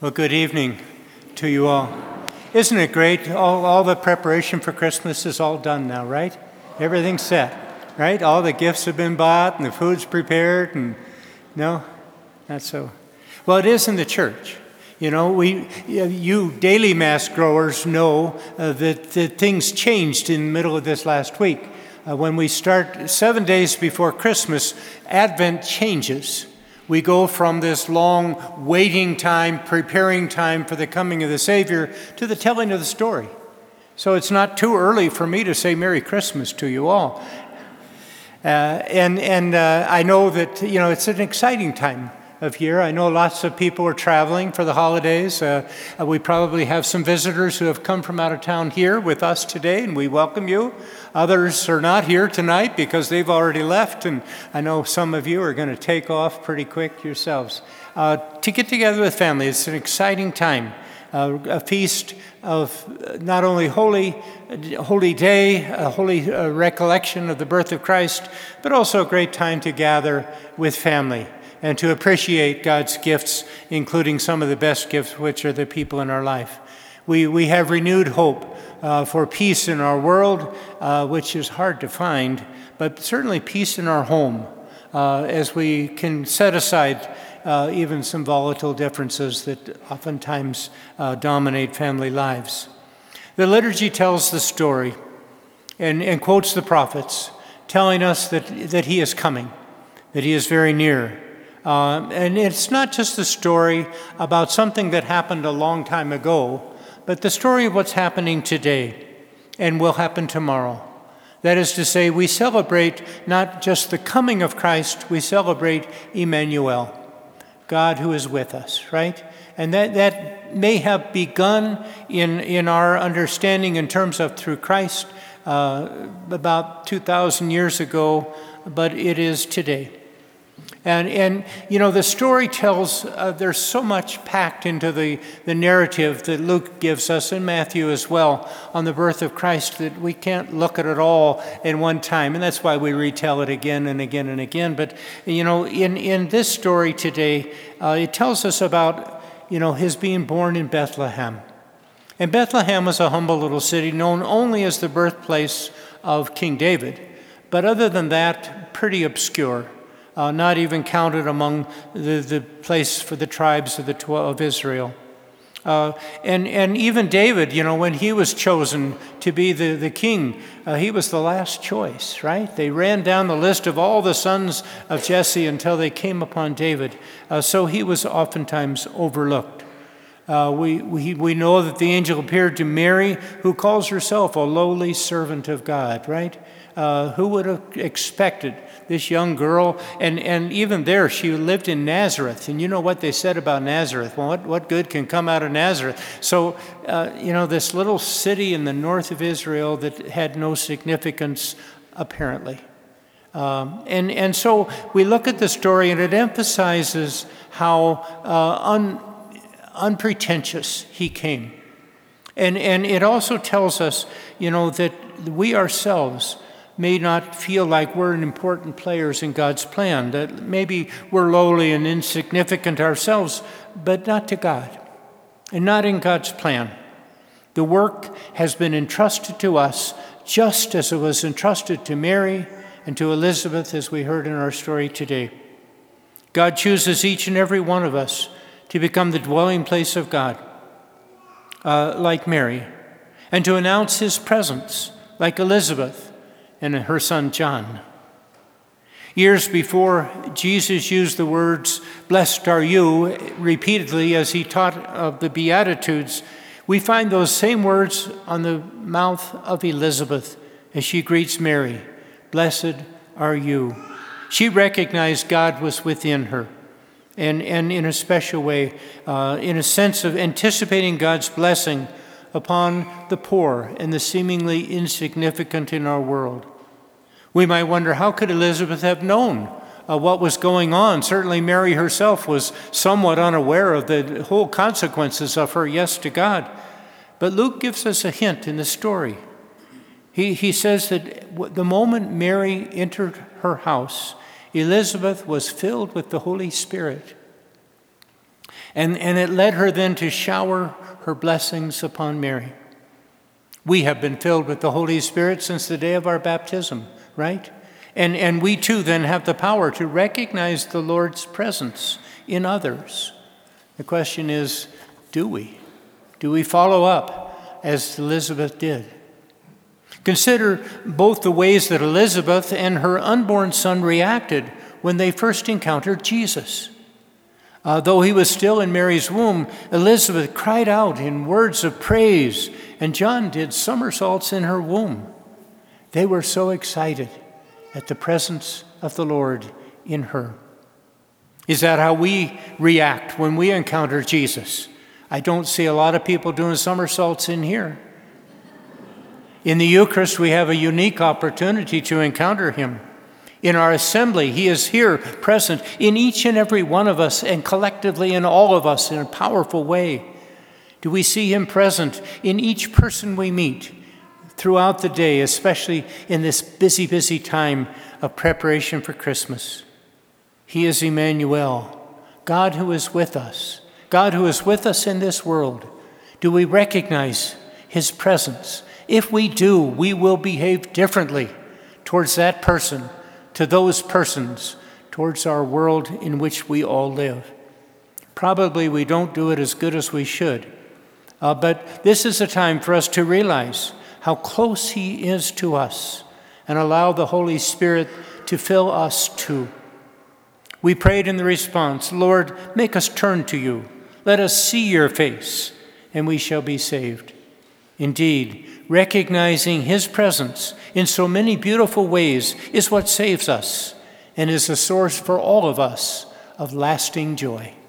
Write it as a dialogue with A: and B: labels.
A: Well, good evening to you all. Isn't it great? All the preparation for Christmas is all done now, right? Everything's set, right? All the gifts have been bought and the food's prepared, and no, not so. Well, it is in the church. You know, you daily mass growers know that things changed in the middle of this last week. When we start 7 days before Christmas, Advent changes. We go from this long waiting time, preparing time for the coming of the Savior, to the telling of the story. So it's not too early for me to say Merry Christmas to you all. I know that, it's an exciting time of year. I know lots of people are traveling for the holidays. We probably have some visitors who have come from out of town here with us today, and we welcome you. Others are not here tonight because they've already left, and I know some of you are going to take off pretty quick yourselves. To get together with family, it's an exciting time. A feast of not only holy day, a holy recollection of the birth of Christ, but also a great time to gather with family and to appreciate God's gifts, including some of the best gifts, which are the people in our life. We have renewed hope for peace in our world, which is hard to find, but certainly peace in our home, as we can set aside even some volatile differences that oftentimes dominate family lives. The liturgy tells the story and quotes the prophets, telling us that he is coming, that he is very near. And it's not just a story about something that happened a long time ago, but the story of what's happening today and will happen tomorrow. That is to say, we celebrate not just the coming of Christ, we celebrate Emmanuel, God who is with us, right? And that may have begun in our understanding in terms of through Christ about 2,000 years ago, but it is today. And the story tells, there's so much packed into the narrative that Luke gives us, and Matthew as well, on the birth of Christ, that we can't look at it all in one time. And that's why we retell it again and again and again. But, in this story today, it tells us about, his being born in Bethlehem. And Bethlehem was a humble little city known only as the birthplace of King David. But other than that, pretty obscure. Not even counted among the place for the tribes of Israel. And even David, when he was chosen to be the king, he was the last choice, right? They ran down the list of all the sons of Jesse until they came upon David. So he was oftentimes overlooked. We know that the angel appeared to Mary, who calls herself a lowly servant of God, right? Who would have expected this young girl? And even there, she lived in Nazareth. And you know what they said about Nazareth? Well, what good can come out of Nazareth? So, this little city in the north of Israel that had no significance, apparently. And so we look at the story, and it emphasizes how unpretentious he came. And it also tells us, that we ourselves may not feel like we're important players in God's plan, that maybe we're lowly and insignificant ourselves, but not to God, and not in God's plan. The work has been entrusted to us just as it was entrusted to Mary and to Elizabeth, as we heard in our story today. God chooses each and every one of us to become the dwelling place of God, like Mary, and to announce his presence, like Elizabeth and her son John. Years before, Jesus used the words, "Blessed are you," repeatedly as he taught of the Beatitudes. We find those same words on the mouth of Elizabeth as she greets Mary, "Blessed are you." She recognized God was within her, and in a special way, in a sense of anticipating God's blessing upon the poor and the seemingly insignificant in our world. We might wonder, how could Elizabeth have known what was going on? Certainly Mary herself was somewhat unaware of the whole consequences of her yes to God. But Luke gives us a hint in the story. He says that the moment Mary entered her house, Elizabeth was filled with the Holy Spirit. And it led her then to shower her blessings upon Mary. We have been filled with the Holy Spirit since the day of our baptism, right? And we too then have the power to recognize the Lord's presence in others. The question is, do we? Do we follow up as Elizabeth did? Consider both the ways that Elizabeth and her unborn son reacted when they first encountered Jesus. Though he was still in Mary's womb, Elizabeth cried out in words of praise, and John did somersaults in her womb. They were so excited at the presence of the Lord in her. Is that how we react when we encounter Jesus? I don't see a lot of people doing somersaults in here. In the Eucharist, we have a unique opportunity to encounter him. In our assembly, he is here present in each and every one of us and collectively in all of us in a powerful way. Do we see him present in each person we meet throughout the day, especially in this busy, busy time of preparation for Christmas? He is Emmanuel, God who is with us, God who is with us in this world. Do we recognize his presence? If we do, we will behave differently towards that person, to those persons, towards our world in which we all live. Probably we don't do it as good as we should, but this is a time for us to realize how close he is to us and allow the Holy Spirit to fill us too. We prayed in the response, Lord, make us turn to you. Let us see your face, and we shall be saved. Indeed, recognizing his presence in so many beautiful ways is what saves us and is a source for all of us of lasting joy.